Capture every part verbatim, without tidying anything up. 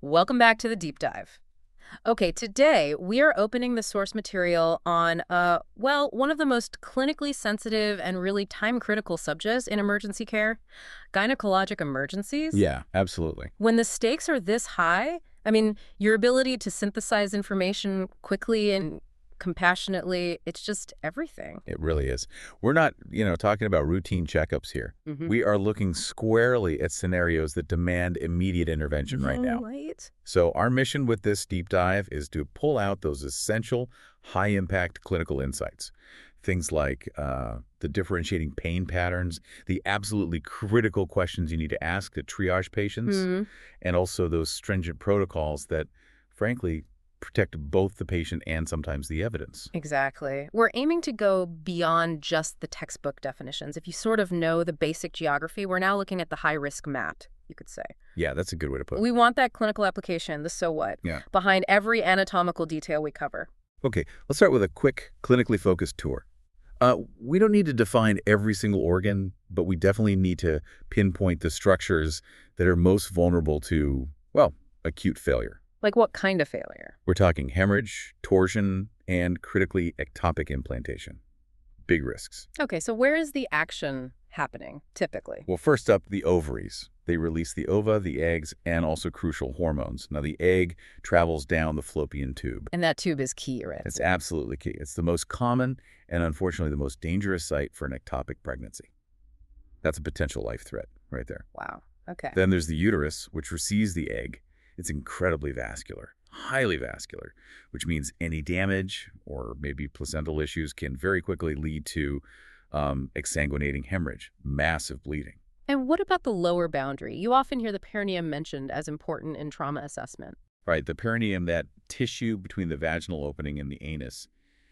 Welcome back to the deep dive. Okay, today we are opening the source material on, uh, well, one of the most clinically sensitive and really time-critical subjects in emergency care, gynecologic emergencies. Yeah, absolutely. When the stakes are this high, I mean, your ability to synthesize information quickly and compassionately, it's just everything. It really is. We're not, you know, talking about routine checkups here. Mm-hmm. We are looking squarely at scenarios that demand immediate intervention right now. Right. So our mission with this deep dive is to pull out those essential, high-impact clinical insights. Things like uh, the differentiating pain patterns, the absolutely critical questions you need to ask to triage patients, Mm-hmm. and also those stringent protocols that, frankly, protect both the patient and sometimes the evidence. Exactly. We're aiming to go beyond just the textbook definitions. If you sort of know the basic geography, we're now looking at the high-risk mat, you could say. Yeah, that's a good way to put it. We want that clinical application, the so what, Yeah. behind every anatomical detail we cover. Okay, let's start with a quick, clinically focused tour. Uh, we don't need to define every single organ, but we definitely need to pinpoint the structures that are most vulnerable to, well, acute failure. Like what kind of failure? We're talking hemorrhage, torsion, and critically ectopic implantation. Big risks. Okay, so where is the action happening, typically? Well, first up, the ovaries. They release the ova, the eggs, and also crucial hormones. Now, the egg travels down the fallopian tube. And that tube is key, right? It's absolutely key. It's the most common and, unfortunately, the most dangerous site for an ectopic pregnancy. That's a potential life threat right there. Wow, okay. Then there's the uterus, which receives the egg. It's incredibly vascular, highly vascular, which means any damage or maybe placental issues can very quickly lead to um, exsanguinating hemorrhage, massive bleeding. And what about the lower boundary? You often hear the perineum mentioned as important in trauma assessment. Right, the perineum, that tissue between the vaginal opening and the anus,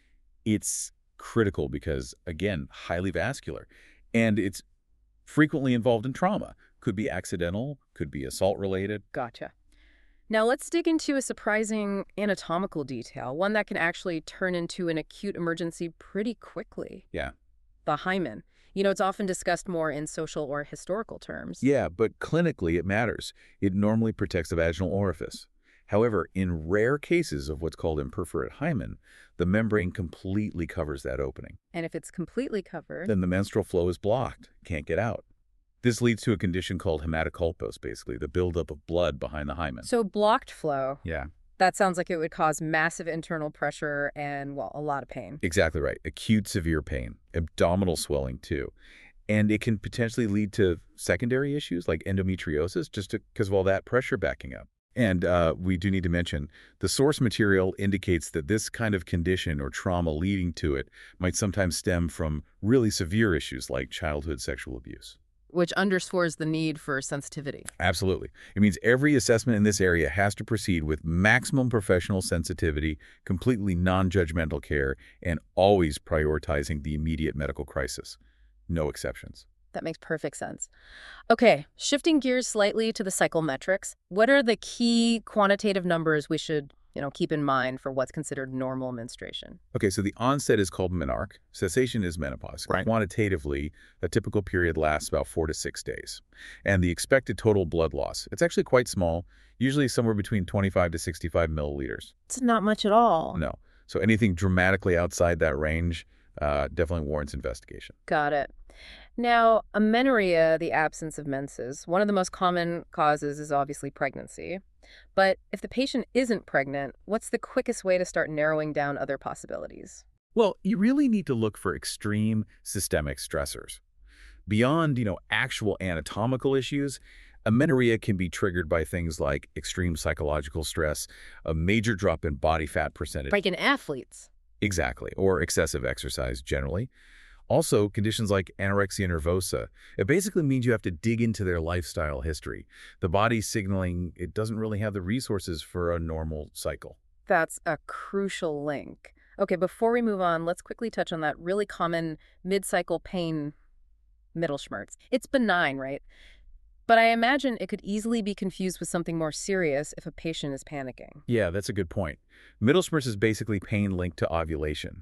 it's critical because, again, highly vascular. And it's frequently involved in trauma. Could be accidental, could be assault-related. Gotcha. Now let's dig into a surprising anatomical detail, one that can actually turn into an acute emergency pretty quickly. Yeah. The hymen. You know, it's often discussed more in social or historical terms. Yeah, but clinically it matters. It normally protects the vaginal orifice. However, in rare cases of what's called imperforate hymen, the membrane completely covers that opening. And if it's completely covered... Then the menstrual flow is blocked, can't get out. This leads to a condition called hematoculpos, basically, the buildup of blood behind the hymen. So blocked flow. Yeah. That sounds like it would cause massive internal pressure and, well, a lot of pain. Exactly right. Acute severe pain, abdominal swelling too. And it can potentially lead to secondary issues like endometriosis just because of all that pressure backing up. And uh, we do need to mention, the source material indicates that this kind of condition or trauma leading to it might sometimes stem from really severe issues like childhood sexual abuse. Which underscores the need for sensitivity. Absolutely. It means every assessment in this area has to proceed with maximum professional sensitivity, completely non-judgmental care, and always prioritizing the immediate medical crisis. No exceptions. That makes perfect sense. Okay, shifting gears slightly to the psychometrics, what are the key quantitative numbers we should, you know, keep in mind for what's considered normal menstruation? Okay, so the onset is called menarche. Cessation is menopause. Right. Quantitatively, a typical period lasts about four to six days. And the expected total blood loss, it's actually quite small, usually somewhere between twenty-five to sixty-five milliliters. It's not much at all. No. So anything dramatically outside that range uh, definitely warrants investigation. Got it. Now, amenorrhea, the absence of menses, one of the most common causes is obviously pregnancy. But if the patient isn't pregnant, what's the quickest way to start narrowing down other possibilities? Well, you really need to look for extreme systemic stressors. Beyond, you know, actual anatomical issues, amenorrhea can be triggered by things like extreme psychological stress, a major drop in body fat percentage. Like in athletes. Exactly, or excessive exercise generally. Also, conditions like anorexia nervosa. It basically means you have to dig into their lifestyle history. The body's signaling it doesn't really have the resources for a normal cycle. That's a crucial link. Okay, before we move on, let's quickly touch on that really common mid-cycle pain, Mittelschmerz. It's benign, right? But I imagine it could easily be confused with something more serious if a patient is panicking. Yeah, that's a good point. Mittelschmerz is basically pain linked to ovulation.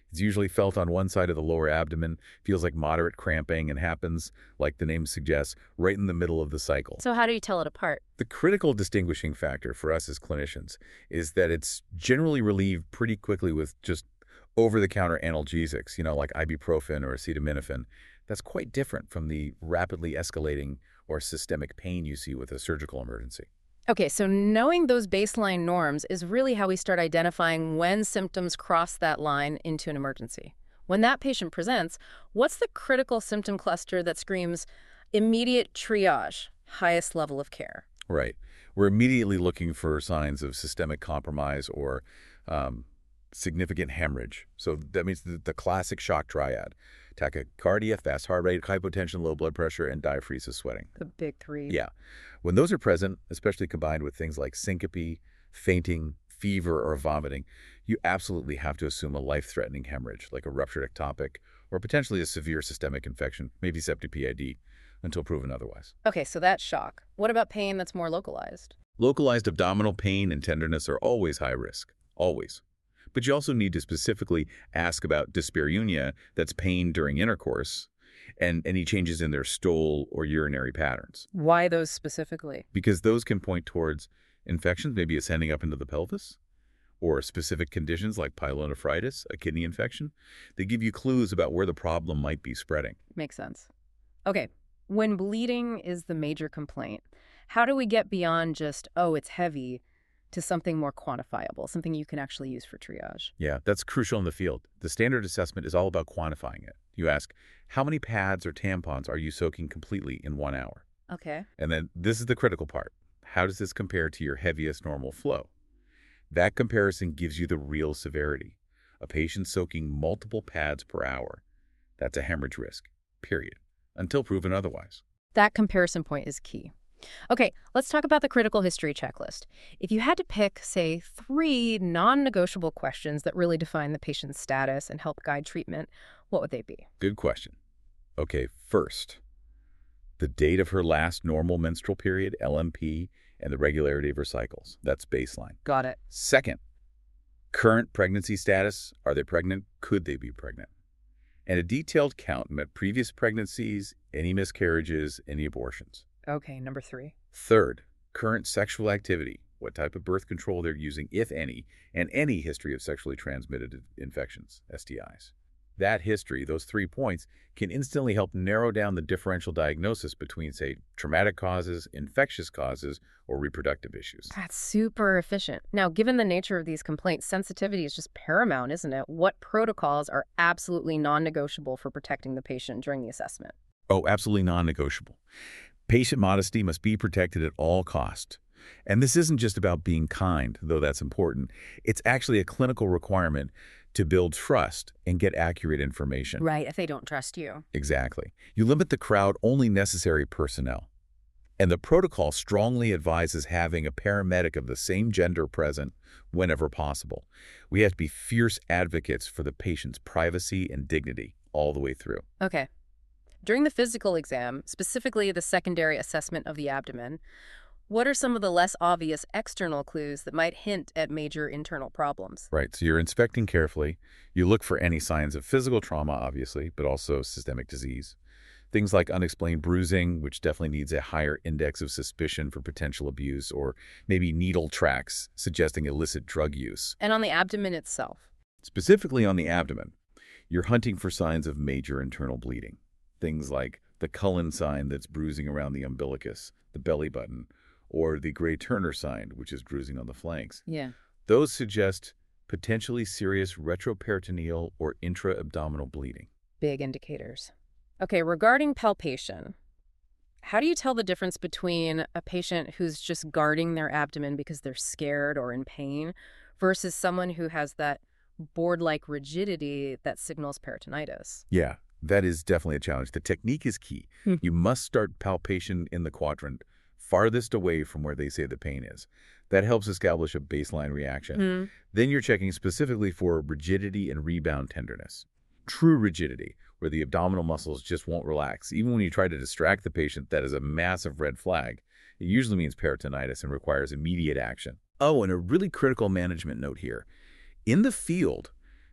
It's usually felt on one side of the lower abdomen, feels like moderate cramping, and happens, like the name suggests, right in the middle of the cycle. So how do you tell it apart? The critical distinguishing factor for us as clinicians is that it's generally relieved pretty quickly with just over-the-counter analgesics, you know, like ibuprofen or acetaminophen. That's quite different from the rapidly escalating or systemic pain you see with a surgical emergency. Okay, so knowing those baseline norms is really how we start identifying when symptoms cross that line into an emergency. When that patient presents, what's the critical symptom cluster that screams immediate triage, highest level of care? Right. We're immediately looking for signs of systemic compromise or um, significant hemorrhage. So that means the, the classic shock triad: tachycardia, fast heart rate, hypotension, low blood pressure, and diaphoresis sweating. The big three. Yeah. When those are present, especially combined with things like syncope, fainting, fever, or vomiting, you absolutely have to assume a life-threatening hemorrhage, like a ruptured ectopic, or potentially a severe systemic infection, maybe septic P I D, until proven otherwise. Okay, so that's shock. What about pain that's more localized? Localized abdominal pain and tenderness are always high risk, always. But you also need to specifically ask about dyspareunia, that's pain during intercourse, and any changes in their stool or urinary patterns. Why those specifically? Because those can point towards infections, maybe ascending up into the pelvis, or specific conditions like pyelonephritis, a kidney infection. They give you clues about where the problem might be spreading. Makes sense. Okay, when bleeding is the major complaint, how do we get beyond just, oh, it's heavy, to something more quantifiable, something you can actually use for triage? Yeah, that's crucial in the field. The standard assessment is all about quantifying it. You ask, how many pads or tampons are you soaking completely in one hour? Okay. And then this is the critical part. How does this compare to your heaviest normal flow? That comparison gives you the real severity. A patient soaking multiple pads per hour, that's a hemorrhage risk, period, until proven otherwise. That comparison point is key. Okay, let's talk about the critical history checklist. If you had to pick, say, three non-negotiable questions that really define the patient's status and help guide treatment, what would they be? Good question. Okay, first, the date of her last normal menstrual period, L M P, and the regularity of her cycles. That's baseline. Got it. Second, current pregnancy status. Are they pregnant? Could they be pregnant? And a detailed count of previous pregnancies, any miscarriages, any abortions. Okay, number three. Third, current sexual activity, what type of birth control they're using, if any, and any history of sexually transmitted infections, S T Is. That history, those three points, can instantly help narrow down the differential diagnosis between, say, traumatic causes, infectious causes, or reproductive issues. That's super efficient. Now, given the nature of these complaints, sensitivity is just paramount, isn't it? What protocols are absolutely non-negotiable for protecting the patient during the assessment? Oh, absolutely non-negotiable. Patient modesty must be protected at all costs. And this isn't just about being kind, though that's important. It's actually a clinical requirement to build trust and get accurate information. Right, if they don't trust you. Exactly. You limit the crowd only necessary personnel. And the protocol strongly advises having a paramedic of the same gender present whenever possible. We have to be fierce advocates for the patient's privacy and dignity all the way through. Okay. During the physical exam, specifically the secondary assessment of the abdomen, what are some of the less obvious external clues that might hint at major internal problems? Right, so you're inspecting carefully. You look for any signs of physical trauma, obviously, but also systemic disease. Things like unexplained bruising, which definitely needs a higher index of suspicion for potential abuse, or maybe needle tracks suggesting illicit drug use. And on the abdomen itself? Specifically on the abdomen, you're hunting for signs of major internal bleeding. Things like the Cullen sign that's bruising around the umbilicus, the belly button, or the Gray-Turner sign, which is bruising on the flanks. Yeah. Those suggest potentially serious retroperitoneal or intra-abdominal bleeding. Big indicators. Okay, regarding palpation, how do you tell the difference between a patient who's just guarding their abdomen because they're scared or in pain versus someone who has that board-like rigidity that signals peritonitis? Yeah, that is definitely a challenge. The technique is key. Hmm. You must start palpation in the quadrant farthest away from where they say the pain is. That helps establish a baseline reaction. Mm. Then you're checking specifically for rigidity and rebound tenderness. True rigidity, where the abdominal muscles just won't relax. Even when you try to distract the patient, that is a massive red flag. It usually means peritonitis and requires immediate action. Oh, and a really critical management note here. In the field,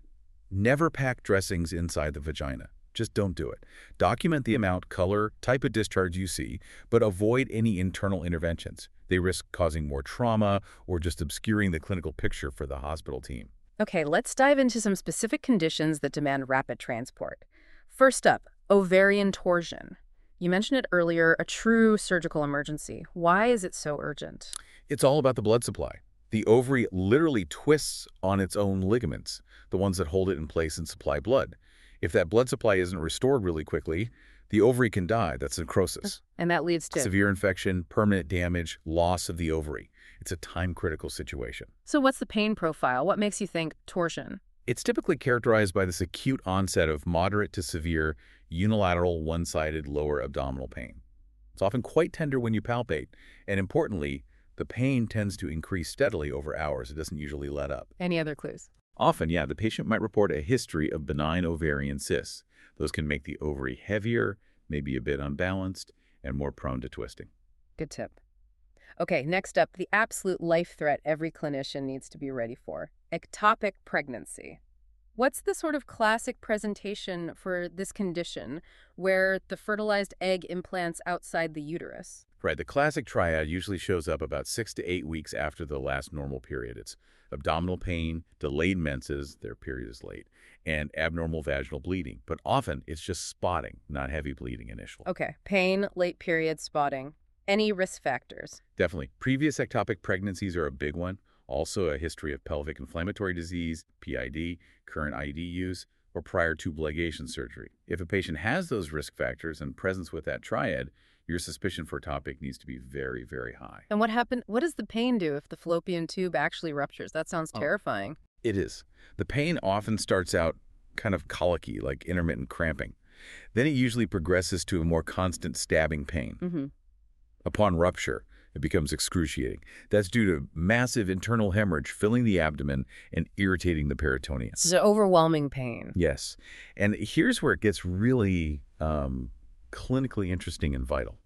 Never pack dressings inside the vagina. Just don't do it. Document the amount, color, type of discharge you see, but avoid any internal interventions. They risk causing more trauma or just obscuring the clinical picture for the hospital team. Okay, let's dive into some specific conditions that demand rapid transport. First up, ovarian torsion. You mentioned it earlier, a true surgical emergency. Why is it so urgent? It's all about the blood supply. The ovary literally twists on its own ligaments, the ones that hold it in place and supply blood. If that blood supply isn't restored really quickly, the ovary can die. That's necrosis. And that leads to... Severe infection, permanent damage, loss of the ovary. It's a time-critical situation. So what's the pain profile? What makes you think torsion? It's typically characterized by this acute onset of moderate to severe unilateral one-sided lower abdominal pain. It's often quite tender when you palpate, and importantly, the pain tends to increase steadily over hours. It doesn't usually let up. Any other clues? Often, yeah, the patient might report a history of benign ovarian cysts. Those can make the ovary heavier, maybe a bit unbalanced, and more prone to twisting. Good tip. Okay, next up, the absolute life threat every clinician needs to be ready for. Ectopic pregnancy. What's the sort of classic presentation for this condition where the fertilized egg implants outside the uterus? Right, the classic triad usually shows up about six to eight weeks after the last normal period. It's abdominal pain, delayed menses, their period is late, and abnormal vaginal bleeding. But often, it's just spotting, not heavy bleeding initially. Okay, pain, late period, spotting. Any risk factors? Definitely. Previous ectopic pregnancies are a big one. Also, a history of pelvic inflammatory disease, P I D, current I U D use, or prior tubal ligation surgery. If a patient has those risk factors and presence with that triad, your suspicion for ectopic needs to be very, very high. And what happen? What does the pain do if the fallopian tube actually ruptures? That sounds Oh. terrifying. It is. The pain often starts out kind of colicky, like intermittent cramping. Then it usually progresses to a more constant stabbing pain. Mm-hmm. Upon rupture, it becomes excruciating. That's due to massive internal hemorrhage filling the abdomen and irritating the peritoneum. It's an overwhelming pain. Yes. And here's where it gets really um, clinically interesting and vital.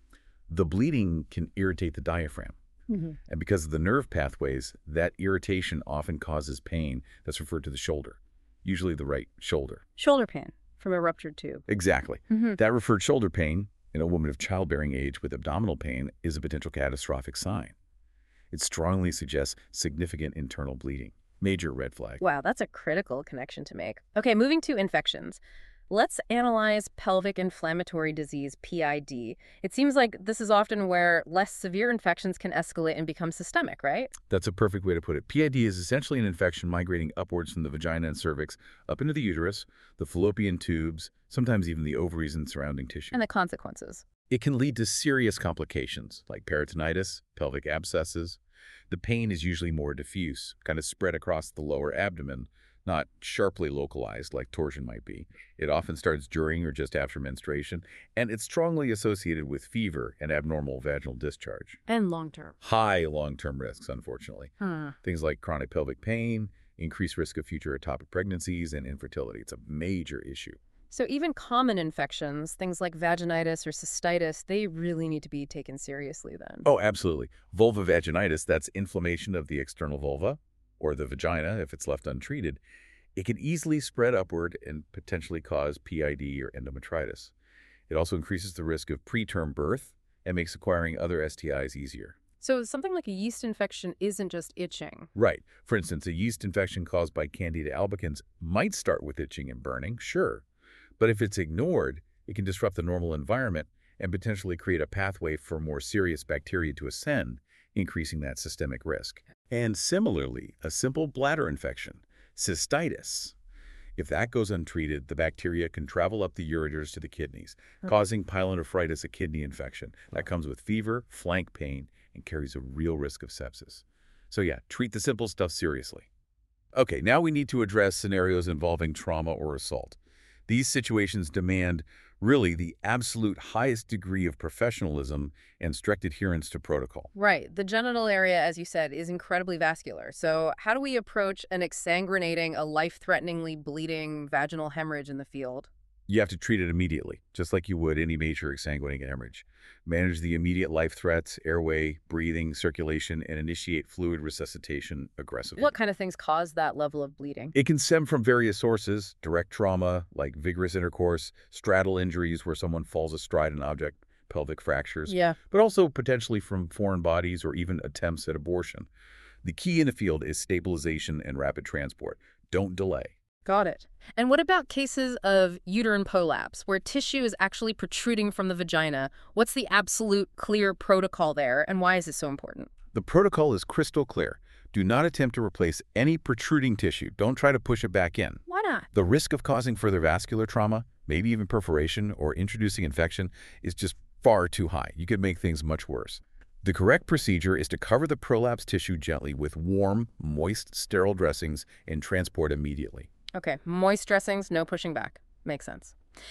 The bleeding can irritate the diaphragm. Mm-hmm. And because of the nerve pathways, that irritation often causes pain that's referred to the shoulder, usually the right shoulder. Shoulder pain from a ruptured tube. Exactly. Mm-hmm. That referred shoulder pain in a woman of childbearing age with abdominal pain is a potential catastrophic sign. It strongly suggests significant internal bleeding. Major red flag. Wow, that's a critical connection to make. Okay, moving to infections. Let's analyze pelvic inflammatory disease, P I D. It seems like this is often where less severe infections can escalate and become systemic, right? That's a perfect way to put it. P I D is essentially an infection migrating upwards from the vagina and cervix, up into the uterus, the fallopian tubes, sometimes even the ovaries and surrounding tissue. And the consequences. It can lead to serious complications like peritonitis, pelvic abscesses. The pain is usually more diffuse, kind of spread across the lower abdomen, not sharply localized like torsion might be. It often starts during or just after menstruation, and it's strongly associated with fever and abnormal vaginal discharge. And long-term. High long-term risks, unfortunately. Hmm. Things like chronic pelvic pain, increased risk of future ectopic pregnancies, and infertility. It's a major issue. So even common infections, things like vaginitis or cystitis, they really need to be taken seriously then. Oh, absolutely. Vulvovaginitis, that's inflammation of the external vulva, or the vagina if it's left untreated. It can easily spread upward and potentially cause P I D or endometritis. It also increases the risk of preterm birth and makes acquiring other S T Is easier. So something like a yeast infection isn't just itching. Right. For instance, a yeast infection caused by Candida albicans might start with itching and burning, sure. But if it's ignored, it can disrupt the normal environment and potentially create a pathway for more serious bacteria to ascend, increasing that systemic risk. And similarly, a simple bladder infection, cystitis, if that goes untreated, the bacteria can travel up the ureters to the kidneys, causing pyelonephritis, a kidney infection. That comes with fever, flank pain, and carries a real risk of sepsis. So yeah, treat the simple stuff seriously. Okay, now we need to address scenarios involving trauma or assault. These situations demand really the absolute highest degree of professionalism and strict adherence to protocol. Right. The genital area, as you said, is incredibly vascular. So how do we approach an exsanguinating, a life-threateningly bleeding vaginal hemorrhage in the field? You have to treat it immediately, just like you would any major exsanguinating hemorrhage. Manage the immediate life threats, airway, breathing, circulation, and initiate fluid resuscitation aggressively. What kind of things cause that level of bleeding? It can stem from various sources: direct trauma, like vigorous intercourse, straddle injuries where someone falls astride an object, pelvic fractures, Yeah. but also potentially from foreign bodies or even attempts at abortion. The key in the field is stabilization and rapid transport. Don't delay. Got it. And what about cases of uterine prolapse, where tissue is actually protruding from the vagina? What's the absolute clear protocol there, and why is it so important? The protocol is crystal clear. Do not attempt to replace any protruding tissue. Don't try to push it back in. Why not? The risk of causing further vascular trauma, maybe even perforation or introducing infection, is just far too high. You could make things much worse. The correct procedure is to cover the prolapsed tissue gently with warm, moist, sterile dressings and transport immediately. Okay, moist dressings, no pushing back. Makes sense.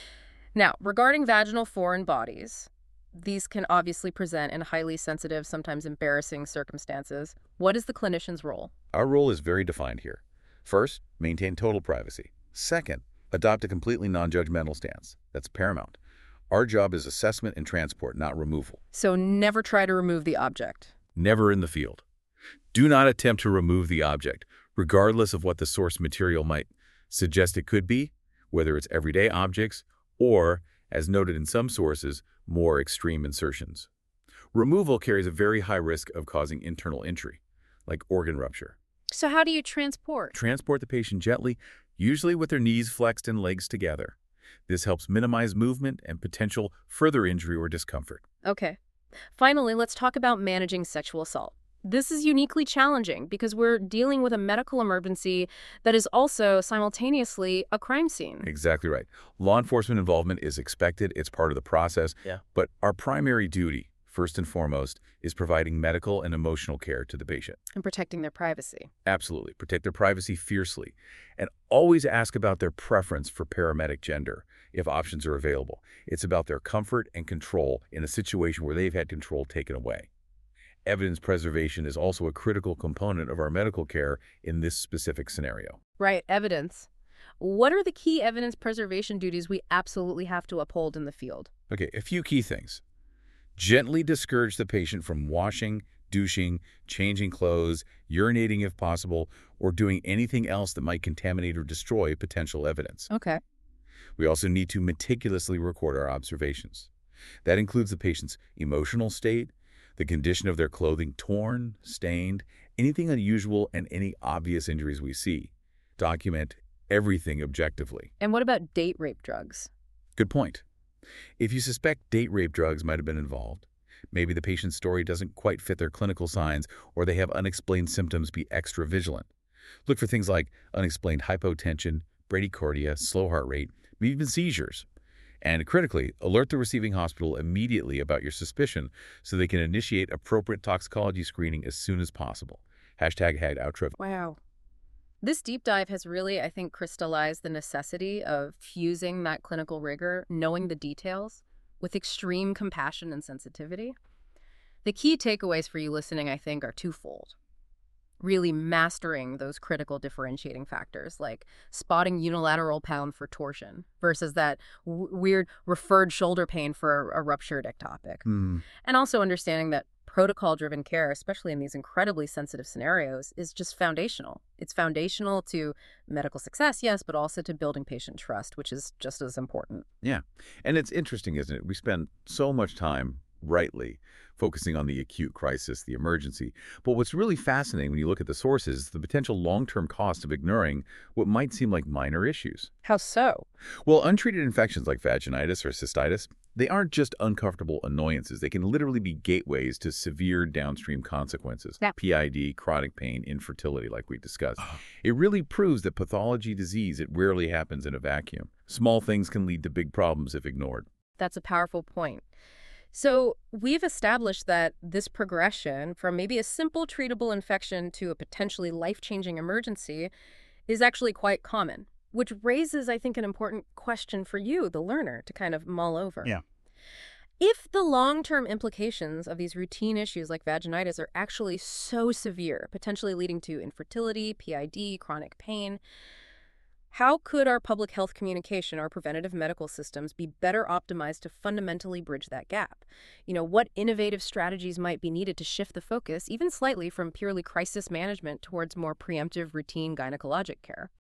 Now, regarding vaginal foreign bodies, these can obviously present in highly sensitive, sometimes embarrassing circumstances. What is the clinician's role? Our role is very defined here. First, maintain total privacy. Second, adopt a completely non-judgmental stance. That's paramount. Our job is assessment and transport, not removal. So never try to remove the object. Never in the field. Do not attempt to remove the object, regardless of what the source material might suggest it could be, whether it's everyday objects or, as noted in some sources, more extreme insertions. Removal carries a very high risk of causing internal injury, like organ rupture. So how do you transport? Transport the patient gently, usually with their knees flexed and legs together. This helps minimize movement and potential further injury or discomfort. Okay. Finally, let's talk about managing sexual assault. This is uniquely challenging because we're dealing with a medical emergency that is also simultaneously a crime scene. Exactly right. Law enforcement involvement is expected. It's part of the process. Yeah. But our primary duty, first and foremost, is providing medical and emotional care to the patient. And protecting their privacy. Absolutely. Protect their privacy fiercely. And always ask about their preference for paramedic gender, if options are available. It's about their comfort and control in a situation where they've had control taken away. Evidence preservation is also a critical component of our medical care in this specific scenario. Right, evidence. What are the key evidence preservation duties we absolutely have to uphold in the field? Okay, a few key things. Gently discourage the patient from washing, douching, changing clothes, urinating if possible, or doing anything else that might contaminate or destroy potential evidence. Okay. We also need to meticulously record our observations. That includes the patient's emotional state, the condition of their clothing torn, stained, anything unusual, and any obvious injuries we see. Document everything objectively. And what about date rape drugs? Good point. If you suspect date rape drugs might have been involved, maybe the patient's story doesn't quite fit their clinical signs, or they have unexplained symptoms, be extra vigilant. Look for things like unexplained hypotension, bradycardia, slow heart rate, maybe even seizures. And critically, alert the receiving hospital immediately about your suspicion so they can initiate appropriate toxicology screening as soon as possible. Hashtag H A G Outro. Wow. This deep dive has really, I think, crystallized the necessity of fusing that clinical rigor, knowing the details, with extreme compassion and sensitivity. The key takeaways for you listening, I think, are twofold. Really mastering those critical differentiating factors, like spotting unilateral pound for torsion versus that w weird referred shoulder pain for a, a ruptured ectopic. Hmm. And also understanding that protocol-driven care, especially in these incredibly sensitive scenarios, is just foundational. It's foundational to medical success, yes, but also to building patient trust, which is just as important. Yeah. And it's interesting, isn't it? We spend so much time, rightly, focusing on the acute crisis, the emergency. But what's really fascinating when you look at the sources is the potential long-term cost of ignoring what might seem like minor issues. How so? Well, untreated infections like vaginitis or cystitis, they aren't just uncomfortable annoyances. They can literally be gateways to severe downstream consequences. Yeah. P I D, chronic pain, infertility, like we discussed. It really proves that pathology disease, it rarely happens in a vacuum. Small things can lead to big problems if ignored. That's a powerful point. So we've established that this progression from maybe a simple treatable infection to a potentially life-changing emergency is actually quite common, which raises, I think, an important question for you, the learner, to kind of mull over. Yeah. If the long-term implications of these routine issues like vaginitis are actually so severe, potentially leading to infertility, P I D, chronic pain, How could our public health communication, our preventative medical systems, be better optimized to fundamentally bridge that gap? You know, what innovative strategies might be needed to shift the focus, even slightly, from purely crisis management towards more preemptive routine gynecologic care?